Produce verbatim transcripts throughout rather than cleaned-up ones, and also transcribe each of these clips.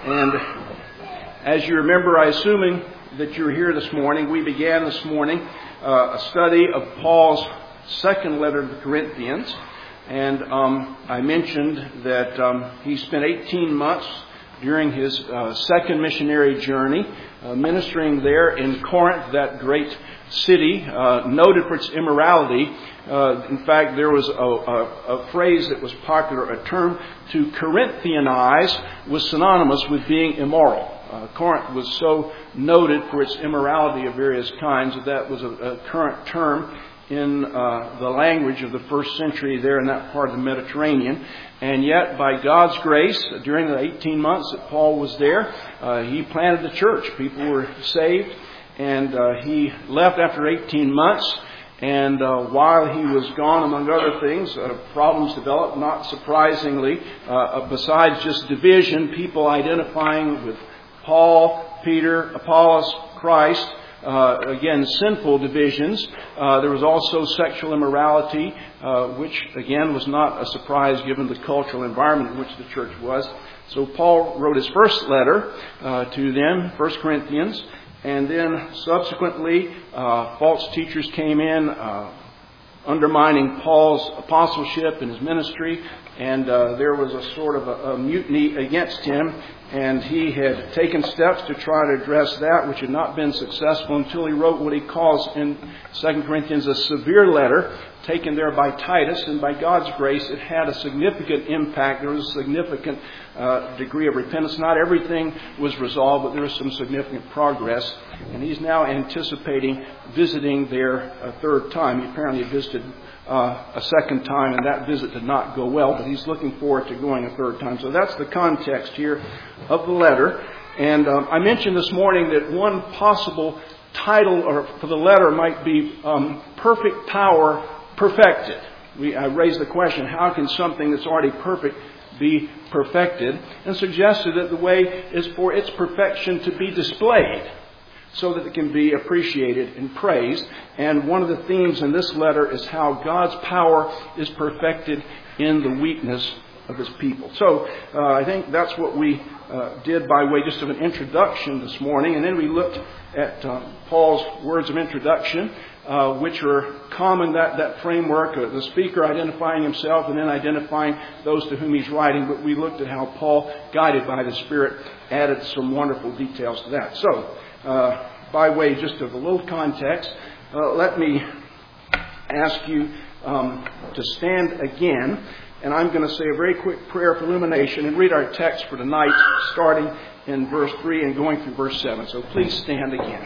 And as you remember, I assuming that you're here this morning, we began this morning uh, a study of Paul's second letter to the Corinthians. And um, I mentioned that um, he spent eighteen months during his uh, second missionary journey uh, ministering there in Corinth, that great city, uh, noted for its immorality. Uh, in fact, there was a, a, a phrase that was popular, a term to Corinthianize was synonymous with being immoral. Uh, Corinth was so noted for its immorality of various kinds that that was a, a current term in uh, the language of the first century there in that part of the Mediterranean. And yet, by God's grace, during the eighteen months that Paul was there, uh, he planted the church. People were saved, and uh, he left after eighteen months. And uh, while he was gone, among other things, uh, problems developed, not surprisingly, uh, besides just division, people identifying with Paul, Peter, Apollos, Christ. Uh, again, sinful divisions. Uh, there was also sexual immorality, uh, which, again, was not a surprise given the cultural environment in which the church was. So Paul wrote his first letter uh, to them, First Corinthians, and then subsequently uh, false teachers came in, uh, undermining Paul's apostleship and his ministry, and uh, there was a sort of a, a mutiny against him, and he had taken steps to try to address that, which had not been successful until he wrote what he calls in Second Corinthians a severe letter, taken there by Titus, and by God's grace it had a significant impact. There was a significant uh, degree of repentance. Not everything was resolved, but there was some significant progress, and he's now anticipating visiting there a third time. He apparently visited uh, a second time, and that visit did not go well, but he's looking forward to going a third time. So that's the context here of the letter. And um, I mentioned this morning that one possible title or for the letter might be um, Perfect Power Perfected. We I raised the question, how can something that's already perfect be perfected? And suggested that the way is for its perfection to be displayed so that it can be appreciated and praised. And one of the themes in this letter is how God's power is perfected in the weakness of His people. So uh, I think that's what we uh, did by way just of an introduction this morning. And then we looked at uh, Paul's words of introduction, uh, which are common, that, that framework, uh, the speaker identifying himself and then identifying those to whom he's writing. But we looked at how Paul, guided by the Spirit, added some wonderful details to that. So uh, by way just of a little context, uh, let me ask you um, to stand again. And I'm going to say a very quick prayer of illumination and read our text for tonight, starting in verse three and going through verse seven. So please stand again.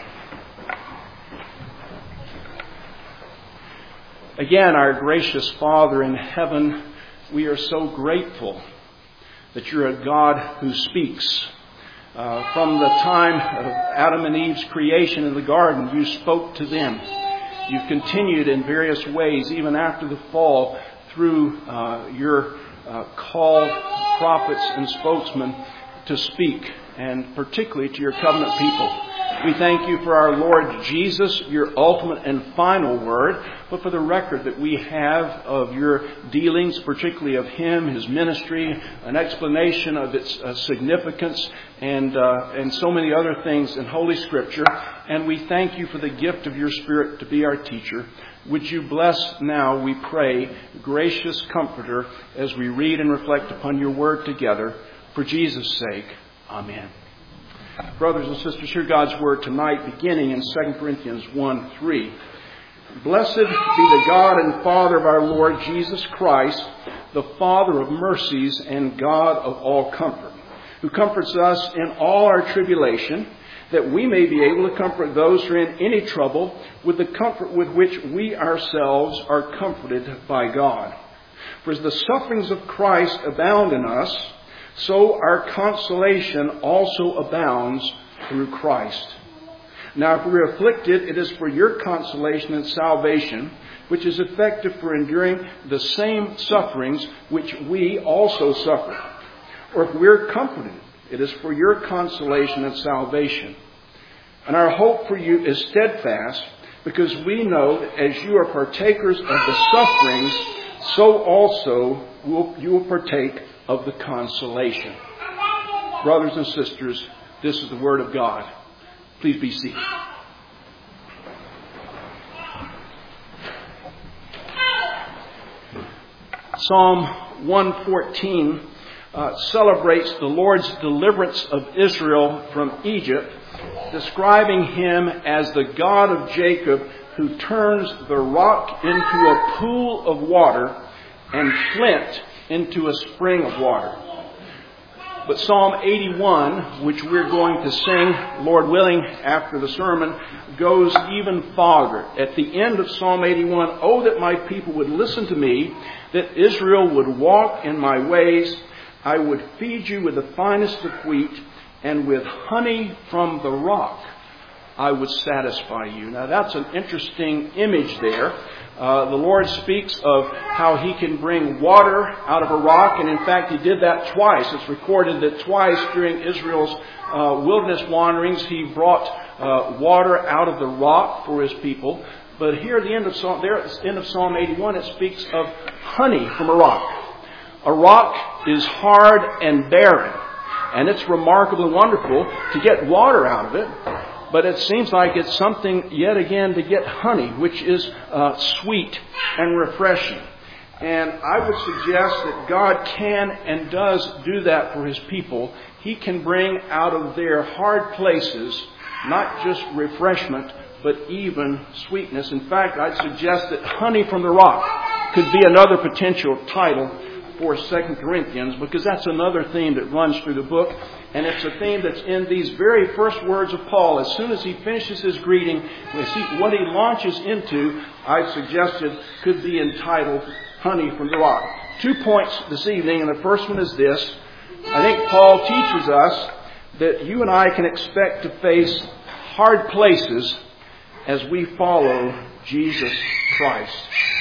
Again, our gracious Father in heaven, we are so grateful that you're a God who speaks. Uh, from the time of Adam and Eve's creation in the garden, you spoke to them. You've continued in various ways, even after the fall, through uh, your uh, called prophets and spokesmen to speak, and particularly to your covenant people. We thank you for our Lord Jesus, your ultimate and final word, but for the record that we have of your dealings, particularly of Him, His ministry, an explanation of its uh, significance, and uh, and so many other things in Holy Scripture. And we thank you for the gift of your Spirit to be our teacher. Would you bless now, we pray, gracious Comforter, as we read and reflect upon your word together. For Jesus' sake, amen. Brothers and sisters, hear God's word tonight, beginning in Second Corinthians one three. Blessed be the God and Father of our Lord Jesus Christ, the Father of mercies and God of all comfort, who comforts us in all our tribulation, that we may be able to comfort those who are in any trouble with the comfort with which we ourselves are comforted by God. For as the sufferings of Christ abound in us, so our consolation also abounds through Christ. Now, if we are afflicted, it is for your consolation and salvation, which is effective for enduring the same sufferings which we also suffer. Or if we are comforted, it is for your consolation and salvation. And our hope for you is steadfast, because we know that as you are partakers of the sufferings, so also will, you will partake of the consolation. Brothers and sisters, this is the Word of God. Please be seated. Psalm one fourteen uh, celebrates the Lord's deliverance of Israel from Egypt, describing Him as the God of Jacob who turns the rock into a pool of water and flint into a spring of water. But Psalm eighty-one, which we're going to sing, Lord willing, after the sermon, goes even farther. At the end of Psalm eighty-one, "Oh, that my people would listen to me, that Israel would walk in my ways. I would feed you with the finest of wheat, and with honey from the rock I would satisfy you." Now that's an interesting image there. Uh, the Lord speaks of how He can bring water out of a rock, and in fact He did that twice. It's recorded that twice during Israel's uh, wilderness wanderings He brought uh, water out of the rock for His people. But here at the end of Psalm, there at the end of Psalm eighty-one, it speaks of honey from a rock. A rock is hard and barren, and it's remarkably wonderful to get water out of it. But it seems like it's something, yet again, to get honey, which is uh, sweet and refreshing. And I would suggest that God can and does do that for His people. He can bring out of their hard places not just refreshment, but even sweetness. In fact, I'd suggest that honey from the rock could be another potential title for Second Corinthians, because that's another theme that runs through the book. And it's a theme that's in these very first words of Paul. As soon as he finishes his greeting, we see what he launches into, I've suggested, could be entitled Honey from the Rock. Two points this evening, and the first one is this. I think Paul teaches us that you and I can expect to face hard places as we follow Jesus Christ.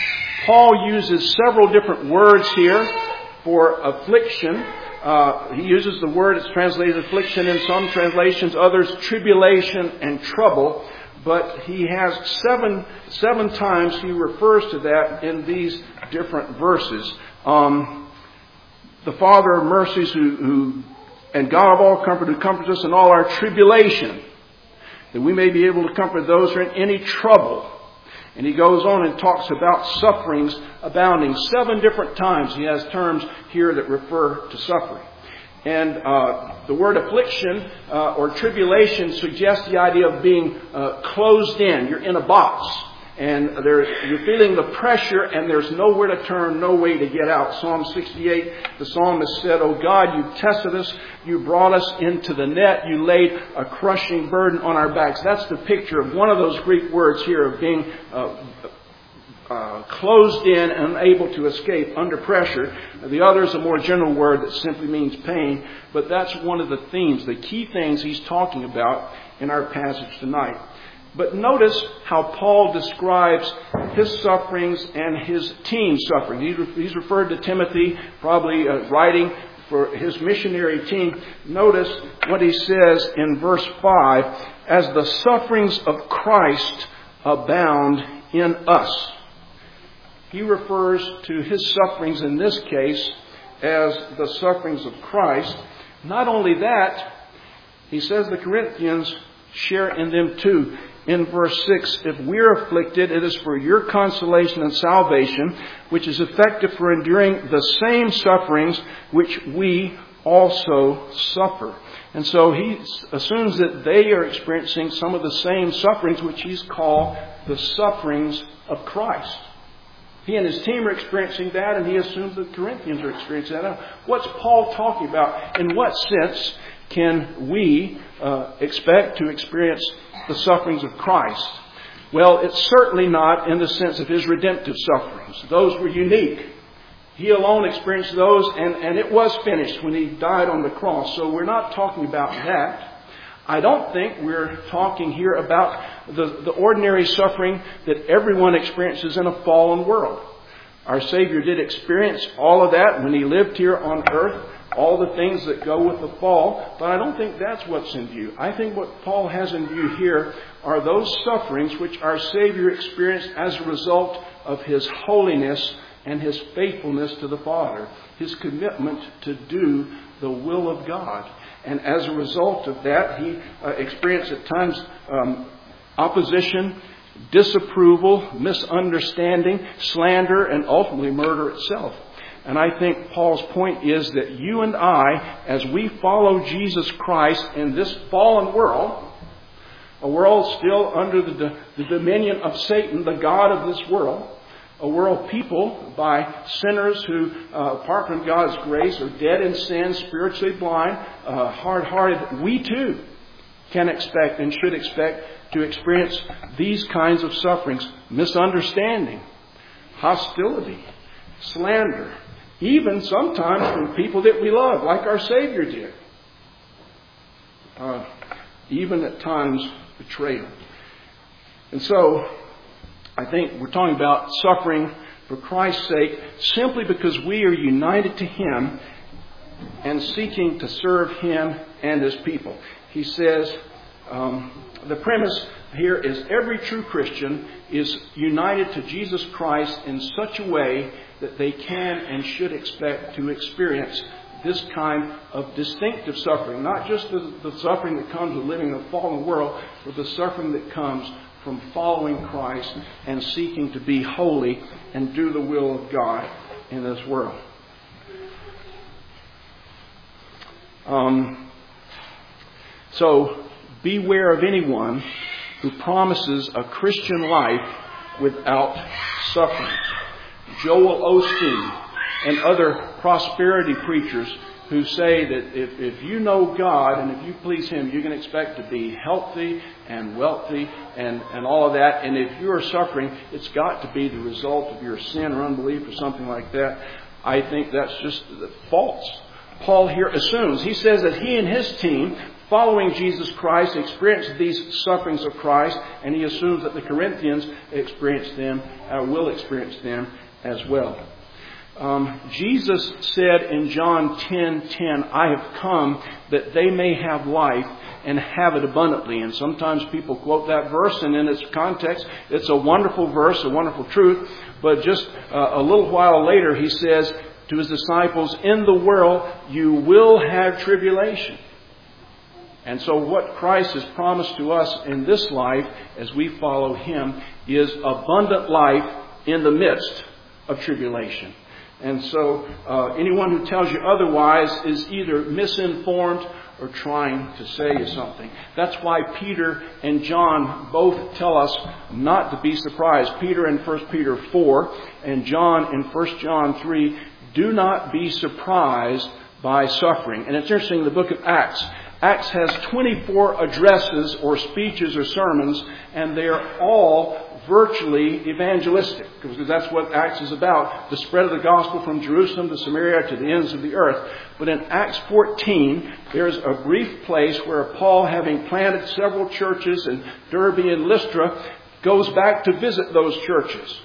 Paul uses several different words here for affliction. Uh, he uses the word that's translated affliction in some translations, others tribulation and trouble. But he has seven seven times he refers to that in these different verses. Um, the Father of mercies who, who and God of all comfort, who comforts us in all our tribulation, that we may be able to comfort those who are in any trouble. And he goes on and talks about sufferings abounding. Seven different times he has terms here that refer to suffering. And uh, the word affliction uh, or tribulation suggests the idea of being uh, closed in. You're in a box. And there, you're feeling the pressure, and there's nowhere to turn, no way to get out. Psalm sixty-eight, the psalmist said, "O God, you tested us. You brought us into the net. You laid a crushing burden on our backs." That's the picture of one of those Greek words here of being uh, uh, closed in and unable to escape under pressure. The other is a more general word that simply means pain. But that's one of the themes, the key things he's talking about in our passage tonight. But notice how Paul describes his sufferings and his team's suffering. He's referred to Timothy, probably uh, writing for his missionary team. Notice what he says in verse five, "As the sufferings of Christ abound in us." He refers to his sufferings in this case as the sufferings of Christ. Not only that, he says the Corinthians share in them too. In verse six, "If we're afflicted, it is for your consolation and salvation, which is effective for enduring the same sufferings which we also suffer." And so he assumes that they are experiencing some of the same sufferings which he's called the sufferings of Christ. He and his team are experiencing that, and he assumes that the Corinthians are experiencing that. Now, what's Paul talking about? In what sense can we uh, expect to experience the sufferings of Christ? Well, it's certainly not in the sense of his redemptive sufferings. Those were unique. He alone experienced those, and, and it was finished when he died on the cross. So we're not talking about that. I don't think we're talking here about the, the ordinary suffering that everyone experiences in a fallen world. Our Savior did experience all of that when he lived here on earth, all the things that go with the fall, but I don't think that's what's in view. I think what Paul has in view here are those sufferings which our Savior experienced as a result of his holiness and his faithfulness to the Father, his commitment to do the will of God. And as a result of that, he uh, experienced at times um, opposition, disapproval, misunderstanding, slander, and ultimately murder itself. And I think Paul's point is that you and I, as we follow Jesus Christ in this fallen world, a world still under the, the dominion of Satan, the god of this world, a world peopled by sinners who, uh, apart from God's grace, are dead in sin, spiritually blind, uh, hard-hearted, we too can expect and should expect to experience these kinds of sufferings: misunderstanding, hostility, slander, even sometimes from people that we love, like our Savior did. Uh, even at times, betrayal. And so, I think we're talking about suffering for Christ's sake simply because we are united to Him and seeking to serve Him and His people. He says, um, the premise here is every true Christian is united to Jesus Christ in such a way that they can and should expect to experience this kind of distinctive suffering. Not just the, the suffering that comes with living in a fallen world, but the suffering that comes from following Christ and seeking to be holy and do the will of God in this world. Um, so, beware of anyone who promises a Christian life without suffering. Joel Osteen and other prosperity preachers who say that if, if you know God and if you please Him, you can expect to be healthy and wealthy and, and all of that. And if you are suffering, it's got to be the result of your sin or unbelief or something like that. I think that's just false. Paul here assumes, he says that he and his team, following Jesus Christ, experienced these sufferings of Christ, and he assumes that the Corinthians experienced them, uh, will experience them as well. Um, Jesus said in John ten ten, I have come that they may have life and have it abundantly. And sometimes people quote that verse, and in its context, it's a wonderful verse, a wonderful truth. But just uh, a little while later, he says to his disciples, in the world you will have tribulation. And so what Christ has promised to us in this life, as we follow Him, is abundant life in the midst of tribulation. And so uh, anyone who tells you otherwise is either misinformed or trying to say you something. That's why Peter and John both tell us not to be surprised. Peter in First Peter four and John in First John three, do not be surprised by suffering. And it's interesting, in the book of Acts, Acts has twenty-four addresses or speeches or sermons, and they are all virtually evangelistic, because that's what Acts is about, the spread of the gospel from Jerusalem to Samaria to the ends of the earth. But in Acts fourteen, there's a brief place where Paul, having planted several churches in Derbe and Lystra, goes back to visit those churches.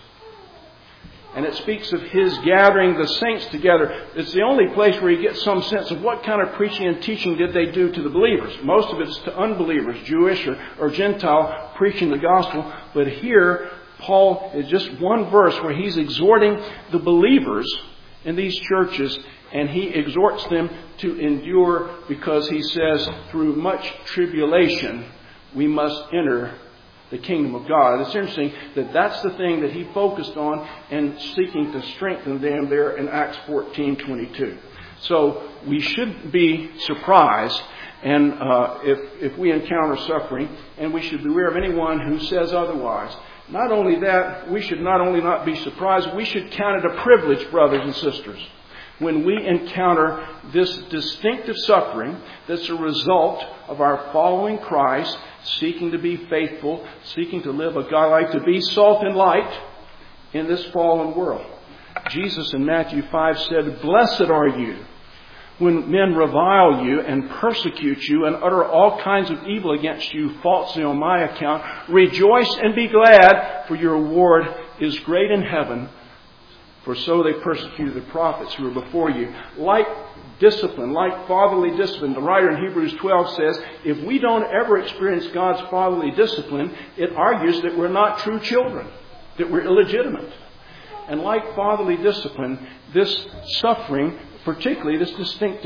And it speaks of his gathering the saints together. It's the only place where you get some sense of what kind of preaching and teaching did they do to the believers. Most of it is to unbelievers, Jewish or, or Gentile, preaching the gospel. But here, Paul is just one verse where he's exhorting the believers in these churches, and he exhorts them to endure because he says, through much tribulation, we must enter the kingdom of God. It's interesting that that's the thing that he focused on and seeking to strengthen them there in Acts fourteen twenty-two. So we should be surprised and uh, if, if we encounter suffering, and we should beware of anyone who says otherwise. Not only that, we should not only not be surprised, we should count it a privilege, brothers and sisters, when we encounter this distinctive suffering that's a result of our following Christ, seeking to be faithful, seeking to live a God life, to be salt and light in this fallen world. Jesus in Matthew five said, blessed are you when men revile you and persecute you and utter all kinds of evil against you falsely on my account. Rejoice and be glad, for your reward is great in heaven. For so they persecuted the prophets who were before you. Like discipline, like fatherly discipline, the writer in Hebrews twelve says, if we don't ever experience God's fatherly discipline, it argues that we're not true children, that we're illegitimate. And like fatherly discipline, this suffering, particularly this distinctive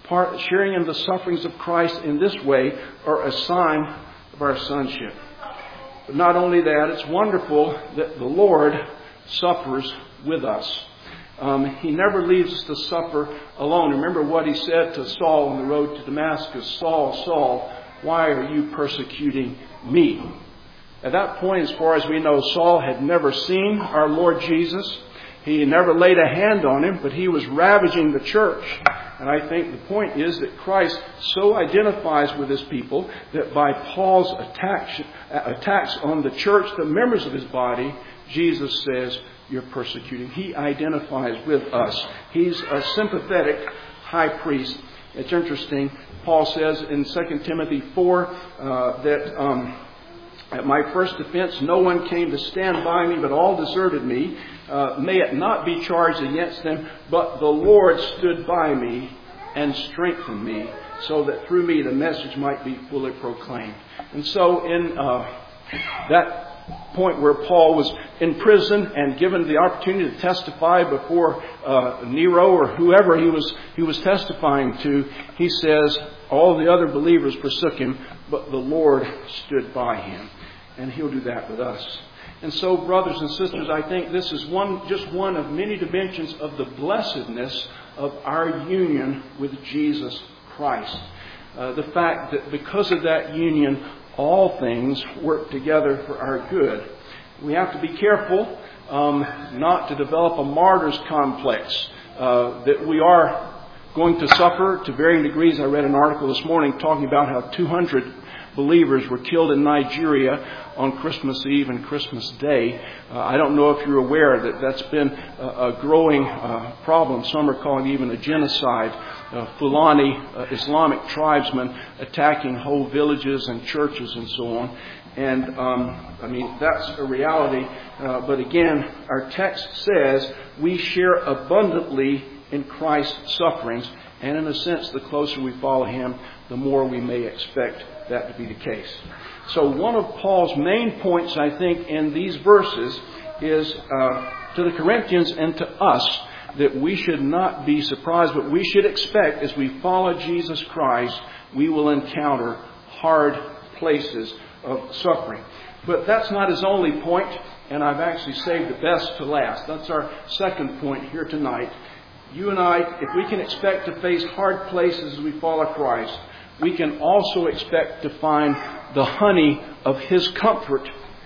part, sharing in the sufferings of Christ in this way are a sign of our sonship. But not only that, it's wonderful that the Lord suffers with us. Um, he never leaves us to suffer alone. Remember what he said to Saul on the road to Damascus. Saul, Saul, why are you persecuting me? At that point, as far as we know, Saul had never seen our Lord Jesus. He never laid a hand on him, but he was ravaging the church. And I think the point is that Christ so identifies with his people that by Paul's attacks, attacks on the church, the members of his body, Jesus says, you're persecuting. He identifies with us. He's a sympathetic high priest. It's interesting. Paul says in Second Timothy four uh, that um, at my first defense no one came to stand by me, but all deserted me. Uh, may it not be charged against them, but the Lord stood by me and strengthened me, so that through me the message might be fully proclaimed. And so in uh, that point where Paul was in prison and given the opportunity to testify before uh, Nero or whoever he was he was testifying to, he says all the other believers forsook him, but the Lord stood by him. And he'll do that with us. And so, brothers and sisters, I think this is one just one of many dimensions of the blessedness of our union with Jesus Christ. Uh, the fact that because of that union, all things work together for our good. We have to be careful um, not to develop a martyr's complex, uh, that we are going to suffer to varying degrees. I read an article this morning talking about how two hundred believers were killed in Nigeria on Christmas Eve and Christmas Day. Uh, I don't know if you're aware that that's been a, a growing uh, problem. Some are calling it even a genocide. Uh, Fulani uh, Islamic tribesmen attacking whole villages and churches and so on. And, um, I mean, that's a reality. Uh, but again, our text says we share abundantly in Christ's sufferings. And in a sense, the closer we follow him, the more we may expect that to be the case. So one of Paul's main points, I think, in these verses is uh, to the Corinthians and to us, that we should not be surprised, but we should expect as we follow Jesus Christ, we will encounter hard places of suffering. But that's not his only point, and I've actually saved the best to last. That's our second point here tonight. You and I, if we can expect to face hard places as we follow Christ, we can also expect to find the honey of his comfort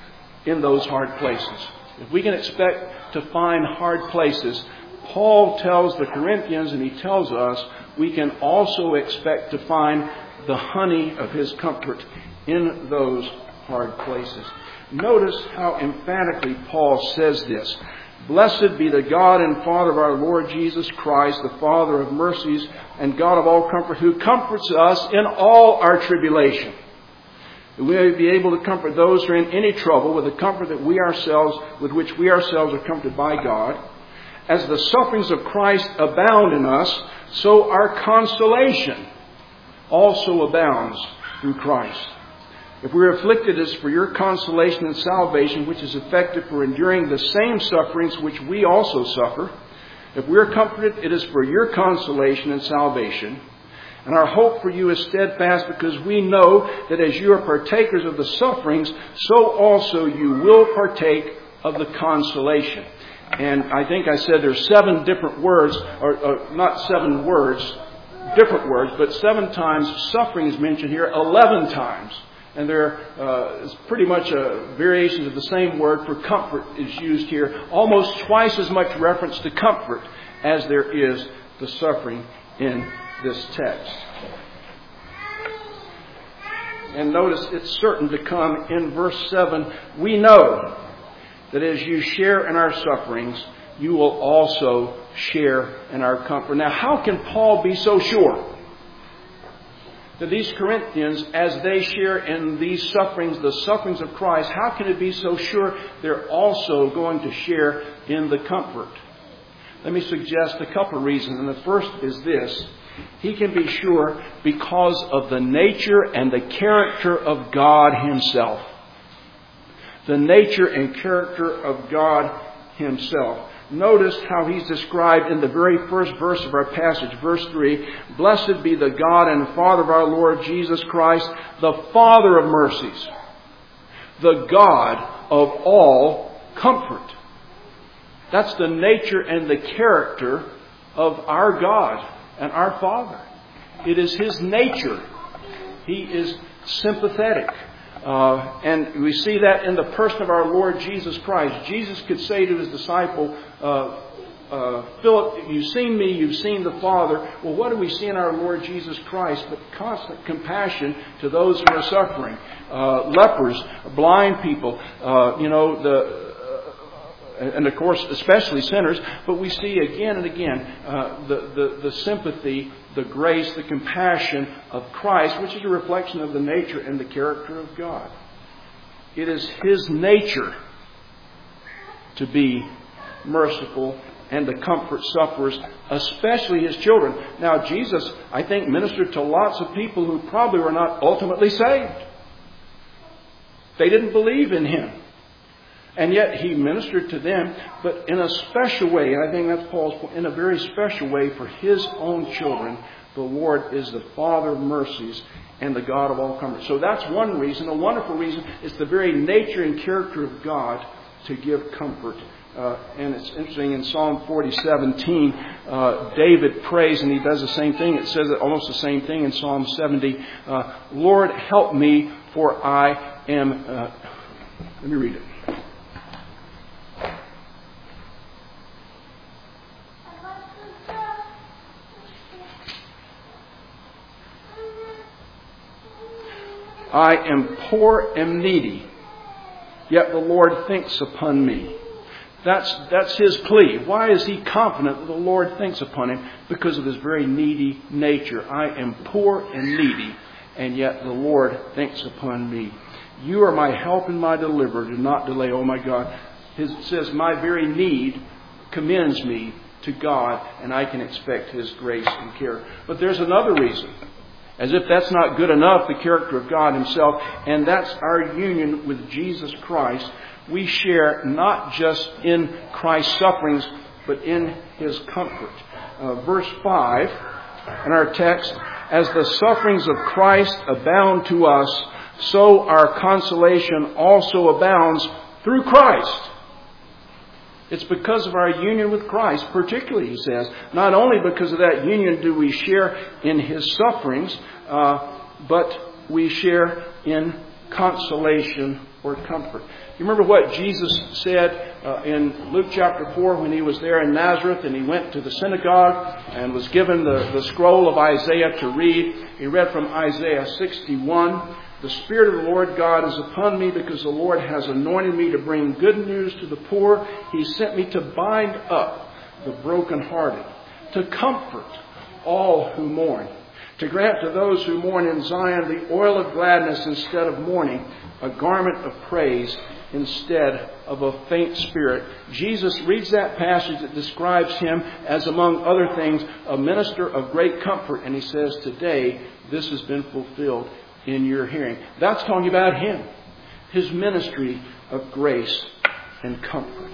in those hard places. If we can expect to find hard places, Paul tells the Corinthians, and he tells us, we can also expect to find the honey of his comfort in those hard places. Notice how emphatically Paul says this. Blessed be the God and Father of our Lord Jesus Christ, the Father of mercies and God of all comfort, who comforts us in all our tribulation. We may be able to comfort those who are in any trouble with the comfort that we ourselves, with which we ourselves are comforted by God. As the sufferings of Christ abound in us, so our consolation also abounds through Christ. If we are afflicted, it is for your consolation and salvation, which is effective for enduring the same sufferings which we also suffer. If we are comforted, it is for your consolation and salvation. And our hope for you is steadfast, because we know that as you are partakers of the sufferings, so also you will partake of the consolation. And I think I said there's seven different words, or, or not seven words, different words, but seven times suffering is mentioned here, eleven times. And there uh, is pretty much a variation of the same word for comfort is used here. Almost twice as much reference to comfort as there is to suffering in this text. And notice it's certain to come in verse seven. We know that as you share in our sufferings, you will also share in our comfort. Now, how can Paul be so sure that these Corinthians, as they share in these sufferings, the sufferings of Christ, how can it be so sure they're also going to share in the comfort? Let me suggest a couple of reasons. And the first is this. He can be sure because of the nature and the character of God himself. The nature and character of God himself. notice how he's described in the very first verse of our passage, verse three. Blessed be the God and Father of our Lord Jesus Christ, the Father of mercies, the God of all comfort. That's the nature and the character of our God and our Father. It is His nature. He is sympathetic. Uh, and we see that in the person of our Lord Jesus Christ. Jesus could say to His disciple, uh, uh, Philip, you've seen me, you've seen the Father. Well, what do we see in our Lord Jesus Christ but constant compassion to those who are suffering? Uh, lepers, blind people, uh, you know, the... and of course, especially sinners, but we see again and again uh, the, the, the sympathy, the grace, the compassion of Christ, which is a reflection of the nature and the character of God. It is His nature to be merciful and to comfort sufferers, especially His children. Now, Jesus, I think, ministered to lots of people who probably were not ultimately saved. They didn't believe in Him. And yet He ministered to them, but in a special way, and I think that's Paul's point, in a very special way for His own children. The Lord is the Father of mercies and the God of all comfort. So that's one reason, a wonderful reason. It's the very nature and character of God to give comfort. Uh, and it's interesting, in Psalm forty seventeen, uh, David prays, and he does the same thing. It says almost the same thing in Psalm seventy. Uh, Lord, help me, for I am... Uh, let me read it. I am poor and needy, yet the Lord thinks upon me. That's, that's his plea. Why is he confident that the Lord thinks upon him? Because of his very needy nature. I am poor and needy, and yet the Lord thinks upon me. You are my help and my deliverer. Do not delay, oh my God. His, it says, my very need commends me to God, and I can expect His grace and care. But there's another reason. As if that's not good enough, the character of God Himself, and that's our union with Jesus Christ. We share not just in Christ's sufferings, but in His comfort. Uh, verse five in our text, as the sufferings of Christ abound to us, so our consolation also abounds through Christ. It's because of our union with Christ, particularly, he says. Not only because of that union do we share in His sufferings, uh, but we share in consolation or comfort. You remember what Jesus said uh, in Luke chapter four when He was there in Nazareth and He went to the synagogue and was given the, the scroll of Isaiah to read. He read from Isaiah sixty-one. The Spirit of the Lord God is upon me because the Lord has anointed me to bring good news to the poor. He sent me to bind up the brokenhearted, to comfort all who mourn, to grant to those who mourn in Zion the oil of gladness instead of mourning, a garment of praise instead of a faint spirit. Jesus reads that passage that describes Him as, among other things, a minister of great comfort. And He says, today this has been fulfilled in your hearing. That's talking about Him, His ministry of grace and comfort.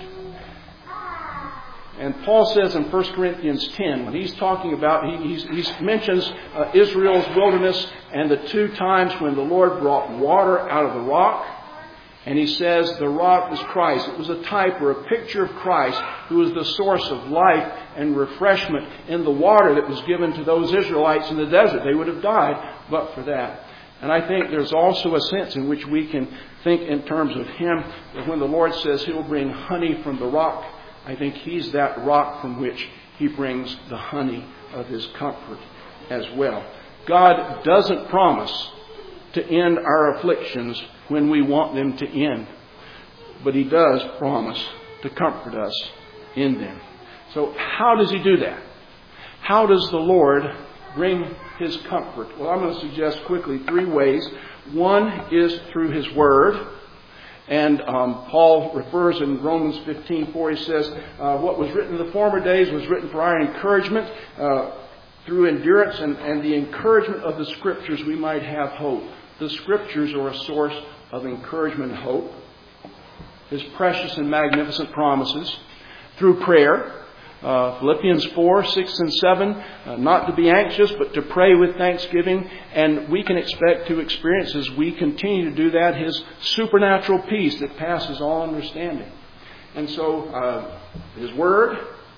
And Paul says in First Corinthians ten, when he's talking about, he he's, he mentions uh, Israel's wilderness and the two times when the Lord brought water out of the rock. And he says the rock was Christ. It was a type or a picture of Christ, who was the source of life and refreshment in the water that was given to those Israelites in the desert. They would have died but for that. And I think there's also a sense in which we can think in terms of Him, that when the Lord says He'll bring honey from the rock, I think He's that rock from which He brings the honey of His comfort as well. God doesn't promise to end our afflictions when we want them to end, but He does promise to comfort us in them. So how does He do that? How does the Lord bring His comfort? Well, I'm going to suggest quickly three ways. One is through His Word. And um, Paul refers in Romans fifteen four, he says, uh, what was written in the former days was written for our encouragement. Uh, through endurance and, and the encouragement of the Scriptures, we might have hope. The Scriptures are a source of encouragement and hope. His precious and magnificent promises. through prayer. Uh, Philippians four, six, and seven, uh, not to be anxious, but to pray with thanksgiving. And we can expect to experience, as we continue to do that, His supernatural peace that passes all understanding. And so, uh, His Word,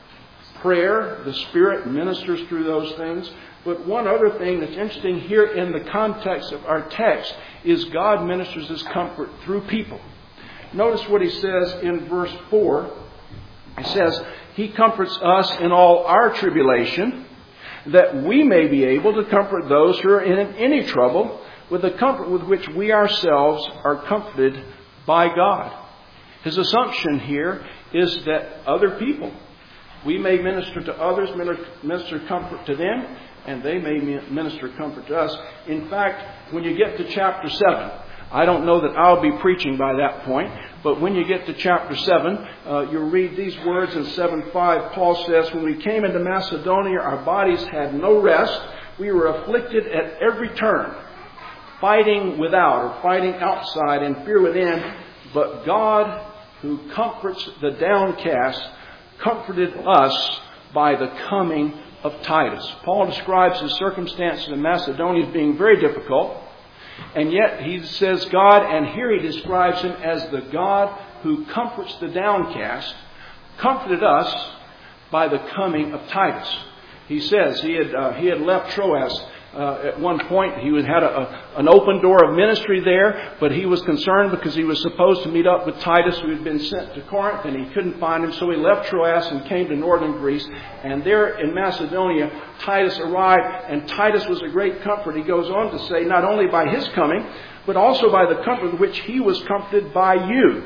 prayer, the Spirit ministers through those things. But one other thing that's interesting here in the context of our text is God ministers His comfort through people. Notice what He says in verse four. He says, He comforts us in all our tribulation, that we may be able to comfort those who are in any trouble with the comfort with which we ourselves are comforted by God. His assumption here is that other people, we may minister to others, minister comfort to them, and they may minister comfort to us. In fact, when you get to chapter seven, I don't know that I'll be preaching by that point, but when you get to chapter seven, uh, you'll read these words in seven five. Paul says, when we came into Macedonia, our bodies had no rest. We were afflicted at every turn, fighting without or fighting outside and fear within. But God, who comforts the downcast, comforted us by the coming of Titus. Paul describes his circumstances in Macedonia as being very difficult. And yet he says God, and here he describes Him as the God who comforts the downcast, comforted us by the coming of Titus. He says he had uh, he had left Troas uh, at one point. He had a, a, an open door of ministry there, but he was concerned because he was supposed to meet up with Titus, who had been sent to Corinth, and he couldn't find him. So he left Troas and came to northern Greece. And there in Macedonia, Titus arrived, and Titus was a great comfort. He goes on to say, not only by his coming, but also by the comfort with which he was comforted by you,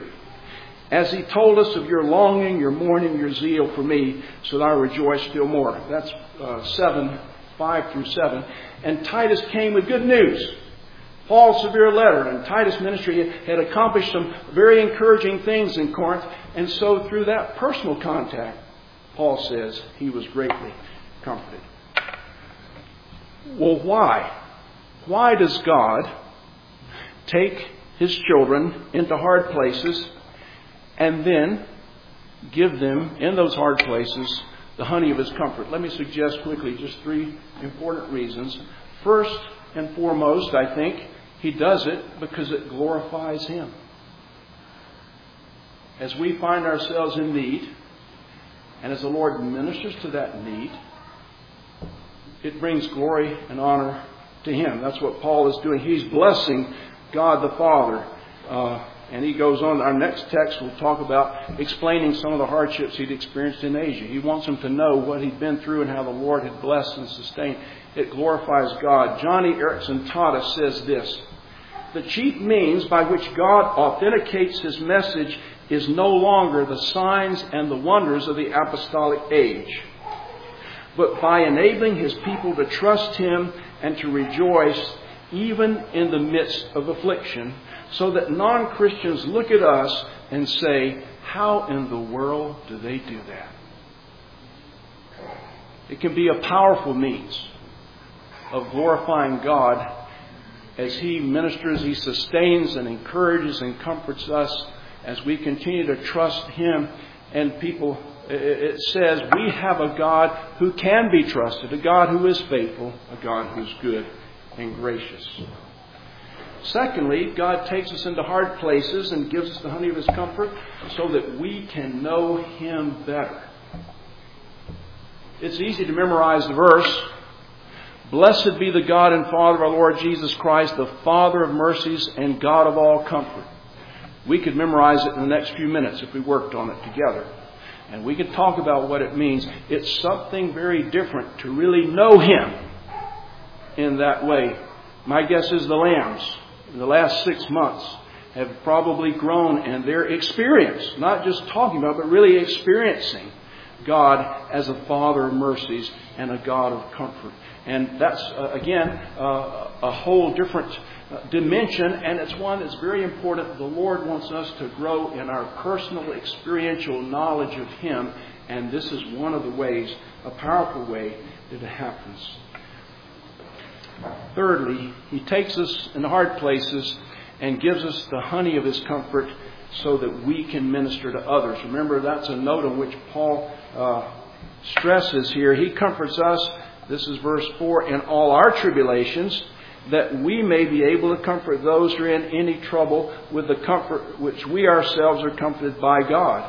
as he told us of your longing, your mourning, your zeal for me, so that I rejoice still more. That's uh, seven, five through seven. And Titus came with good news. Paul's severe letter and Titus' ministry had accomplished some very encouraging things in Corinth. And so through that personal contact, Paul says he was greatly comforted. Well, why? Why does God take His children into hard places and then give them, in those hard places, the honey of His comfort? Let me suggest quickly just three important reasons. First and foremost, I think, He does it because it glorifies Him. As we find ourselves in need, and as the Lord ministers to that need, it brings glory and honor to Him. That's what Paul is doing. He's blessing God the Father. Uh, and he goes on. Our next text will talk about explaining some of the hardships he'd experienced in Asia. He wants them to know what he'd been through and how the Lord had blessed and sustained. It glorifies God. Johnny Erickson taught us, says this: the chief means by which God authenticates His message is no longer the signs and the wonders of the apostolic age, but by enabling His people to trust Him and to rejoice even in the midst of affliction, so that non-Christians look at us and say, how in the world do they do that? It can be a powerful means of glorifying God as He ministers, He sustains and encourages and comforts us as we continue to trust Him. And people, it says, we have a God who can be trusted, a God who is faithful, a God who's good and gracious. Secondly, God takes us into hard places and gives us the honey of His comfort so that we can know Him better. It's easy to memorize the verse, blessed be the God and Father of our Lord Jesus Christ, the Father of mercies and God of all comfort. We could memorize it in the next few minutes if we worked on it together. And we could talk about what it means. It's something very different to really know Him in that way. My guess is the lambs in the last six months have probably grown in their experience, not just talking about, but really experiencing God as a Father of mercies and a God of comfort. And that's, uh, again, uh, a whole different uh, dimension, and it's one that's very important. The Lord wants us to grow in our personal experiential knowledge of Him, and this is one of the ways, a powerful way that it happens. Thirdly, He takes us in hard places and gives us the honey of His comfort so that we can minister to others. Remember, that's a note on which Paul uh, stresses here. He comforts us, this is verse four, in all our tribulations, that we may be able to comfort those who are in any trouble with the comfort which we ourselves are comforted by God.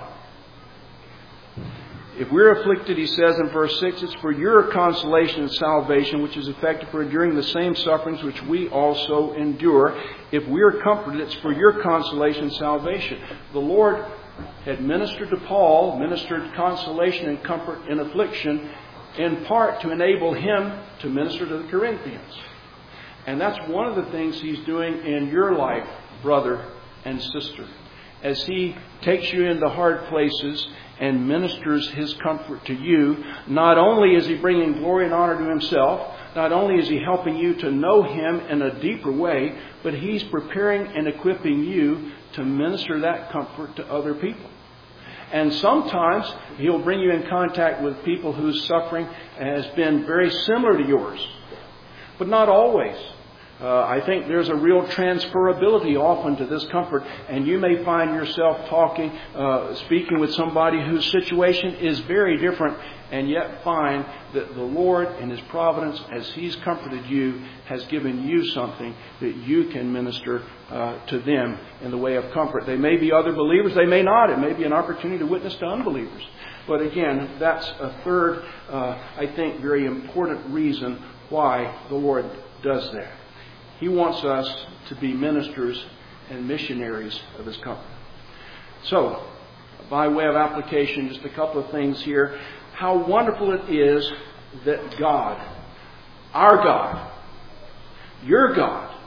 If we're afflicted, he says in verse six, it's for your consolation and salvation, which is effective for enduring the same sufferings which we also endure. If we're comforted, it's for your consolation and salvation. The Lord had ministered to Paul, ministered consolation and comfort in affliction, in part to enable him to minister to the Corinthians. And that's one of the things he's doing in your life, brother and sister, as he takes you into hard places and ministers his comfort to you. Not only is he bringing glory and honor to himself, not only is he helping you to know him in a deeper way, but he's preparing and equipping you to minister that comfort to other people. And sometimes he'll bring you in contact with people whose suffering has been very similar to yours, but not always. Uh, I think there's a real transferability often to this comfort, and you may find yourself talking, uh, speaking with somebody whose situation is very different, and yet find that the Lord in His providence, as He's comforted you, has given you something that you can minister uh, to them in the way of comfort. They may be other believers, they may not. It may be an opportunity to witness to unbelievers. But again, that's a third, uh, I think, very important reason why the Lord does that. He wants us to be ministers and missionaries of His comfort. So, by way of application, just a couple of things here. How wonderful it is that God, our God, your God,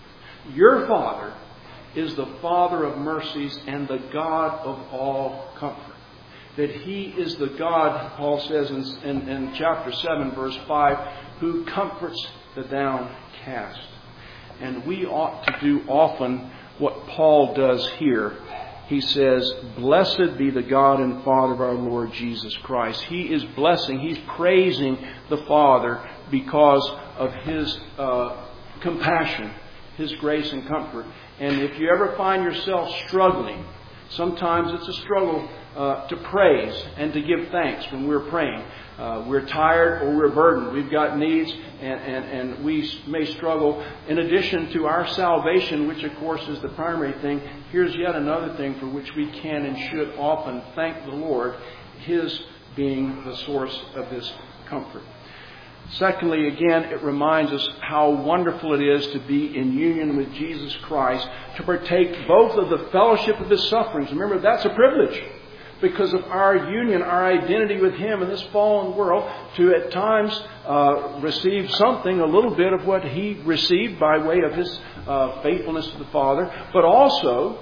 your Father, is the Father of mercies and the God of all comfort. That He is the God, Paul says in, in, in chapter seven, verse five, who comforts the downcast. And we ought to do often what Paul does here. He says, blessed be the God and Father of our Lord Jesus Christ. He is blessing, He's praising the Father because of His uh, compassion, His grace and comfort. And if you ever find yourself struggling, sometimes it's a struggle uh, to praise and to give thanks when we're praying. Uh, we're tired or we're burdened. We've got needs and, and, and we may struggle. In addition to our salvation, which of course is the primary thing, here's yet another thing for which we can and should often thank the Lord, His being the source of this comfort. Secondly, again, it reminds us how wonderful it is to be in union with Jesus Christ, to partake both of the fellowship of His sufferings. Remember, that's a privilege because of our union, our identity with Him in this fallen world, to at times uh, receive something, a little bit of what He received by way of His uh, faithfulness to the Father, but also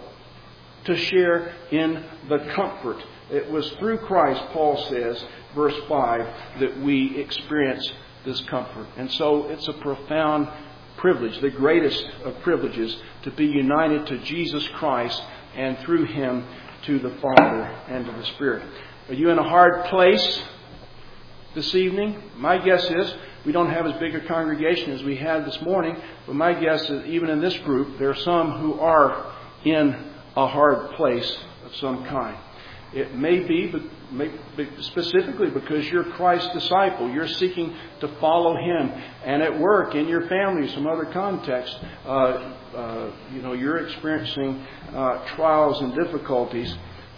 to share in the comfort. It was through Christ, Paul says, verse five, that we experience this comfort. And so it's a profound privilege, the greatest of privileges, to be united to Jesus Christ and through Him to the Father and to the Spirit. Are you in a hard place this evening? My guess is we don't have as big a congregation as we had this morning, but my guess is even in this group there are some who are in a hard place of some kind. It may be, but may be specifically because you're Christ's disciple. You're seeking to follow Him. And at work, in your family, some other context, uh, uh, you know, you're experiencing uh, trials and difficulties.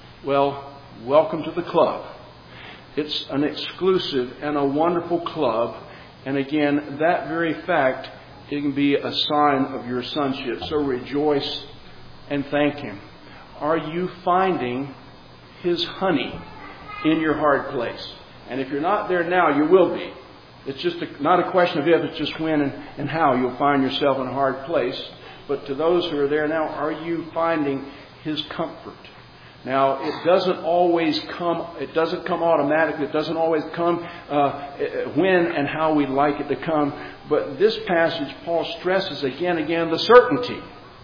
Well, welcome to the club. It's an exclusive and a wonderful club. And again, that very fact, it can be a sign of your sonship. So rejoice and thank Him. Are you finding His honey in your hard place? And if you're not there now, you will be. It's just a, not a question of if, it's just when and, and how you'll find yourself in a hard place. But to those who are there now, are you finding His comfort? Now, it doesn't always come, it doesn't come automatically. It doesn't always come uh, when and how we'd like it to come. But this passage, Paul stresses again and again the certainty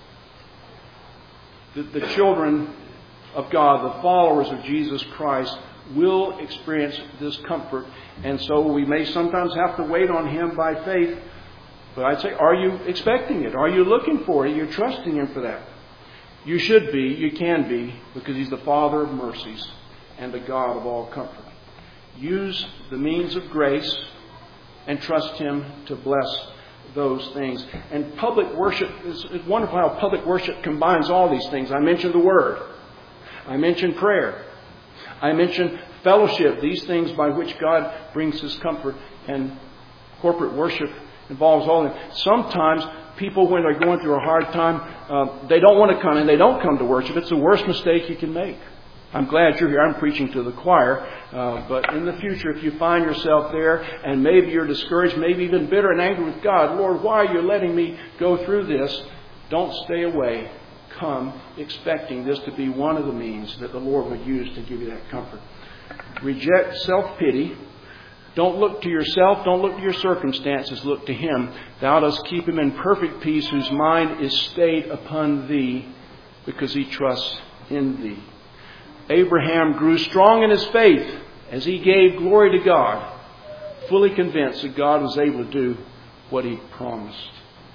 that the children of God, the followers of Jesus Christ, will experience this comfort. And so we may sometimes have to wait on Him by faith. But I'd say, are you expecting it? Are you looking for it? Are you trusting Him for that? You should be, you can be, because He's the Father of mercies and the God of all comfort. Use the means of grace and trust Him to bless those things. And public worship, is it's wonderful how public worship combines all these things. I mentioned the Word. I mentioned prayer. I mentioned fellowship, these things by which God brings His comfort. And corporate worship involves all of them. Sometimes people, when they're going through a hard time, uh, they don't want to come and they don't come to worship. It's the worst mistake you can make. I'm glad you're here. I'm preaching to the choir. Uh, but in the future, if you find yourself there and maybe you're discouraged, maybe even bitter and angry with God, Lord, why are you letting me go through this? Don't stay away. Come expecting this to be one of the means that the Lord would use to give you that comfort. Reject self-pity. Don't look to yourself. Don't look to your circumstances. Look to Him. Thou dost keep him in perfect peace, whose mind is stayed upon Thee, because he trusts in Thee. Abraham grew strong in his faith as he gave glory to God, fully convinced that God was able to do what He promised.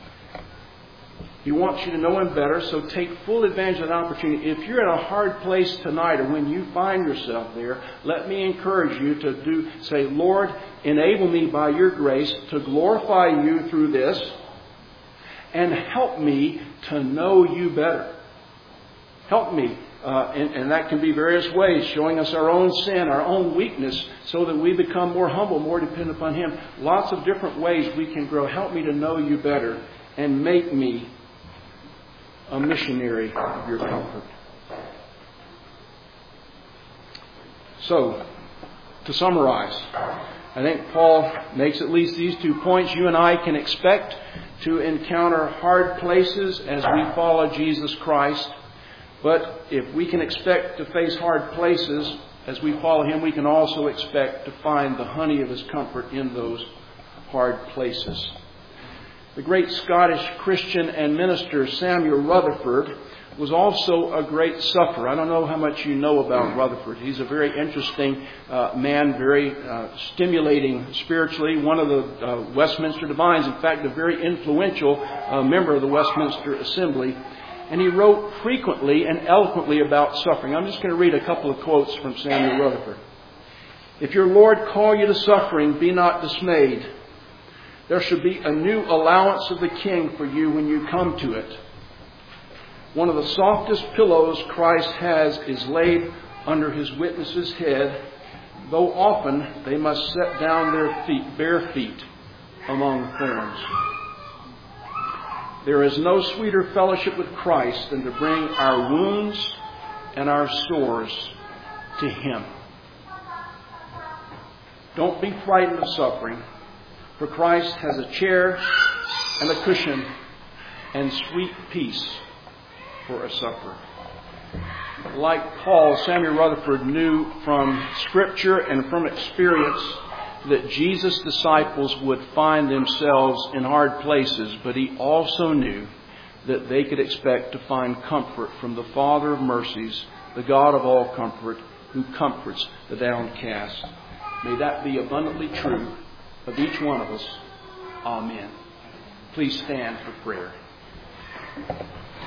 He wants you to know Him better, so take full advantage of that opportunity. If you're in a hard place tonight, or when you find yourself there, let me encourage you to do say, Lord, enable me by Your grace to glorify You through this, and help me to know You better. Help me. Uh, and, and that can be various ways, showing us our own sin, our own weakness, so that we become more humble, more dependent upon Him. Lots of different ways we can grow. Help me to know You better, and make me a missionary of Your comfort. So, to summarize, I think Paul makes at least these two points. You and I can expect to encounter hard places as we follow Jesus Christ. But if we can expect to face hard places as we follow Him, we can also expect to find the honey of His comfort in those hard places. The great Scottish Christian and minister Samuel Rutherford was also a great sufferer. I don't know how much you know about Rutherford. He's a very interesting uh, man, very uh, stimulating spiritually, one of the uh, Westminster Divines, in fact, a very influential uh, member of the Westminster Assembly. And he wrote frequently and eloquently about suffering. I'm just going to read a couple of quotes from Samuel Rutherford. If your Lord call you to suffering, be not dismayed. There should be a new allowance of the King for you when you come to it. One of the softest pillows Christ has is laid under His witness' head, though often they must set down their feet, bare feet among thorns. There is no sweeter fellowship with Christ than to bring our wounds and our sores to Him. Don't be frightened of suffering, for Christ has a chair and a cushion and sweet peace for a sufferer. Like Paul, Samuel Rutherford knew from Scripture and from experience that Jesus' disciples would find themselves in hard places, but he also knew that they could expect to find comfort from the Father of mercies, the God of all comfort, who comforts the downcast. May that be abundantly true of each one of us. Amen. Please stand for prayer.